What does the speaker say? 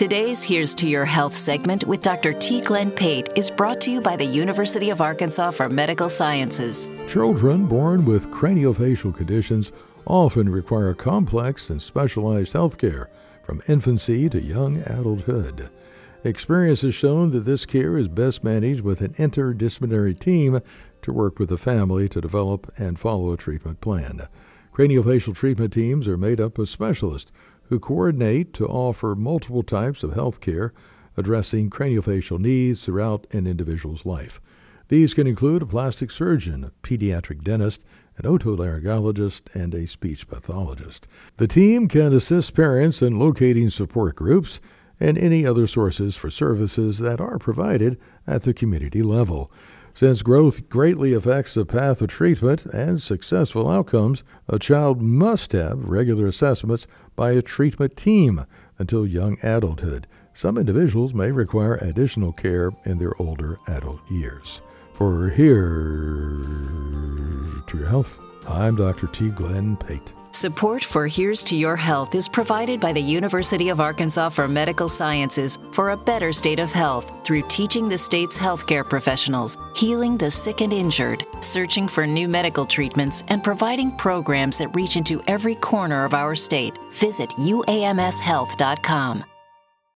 Today's Here's to Your Health segment with Dr. T. Glenn Pate is brought to you by the University of Arkansas for Medical Sciences. Children born with craniofacial conditions often require complex and specialized health care from infancy to young adulthood. Experience has shown that this care is best managed with an interdisciplinary team to work with the family to develop and follow a treatment plan. Craniofacial treatment teams are made up of specialists who coordinate to offer multiple types of health care addressing craniofacial needs throughout an individual's life. These can include a plastic surgeon, a pediatric dentist, an otolaryngologist, and a speech pathologist. The team can assist parents in locating support groups and any other sources for services that are provided at the community level. Since growth greatly affects the path of treatment and successful outcomes, a child must have regular assessments by a treatment team until young adulthood. Some individuals may require additional care in their older adult years. For Here to Your Health, I'm Dr. T. Glenn Pate. Support for Here's to Your Health is provided by the University of Arkansas for Medical Sciences for a better state of health through teaching the state's healthcare professionals, healing the sick and injured, searching for new medical treatments, and providing programs that reach into every corner of our state. Visit uamshealth.com.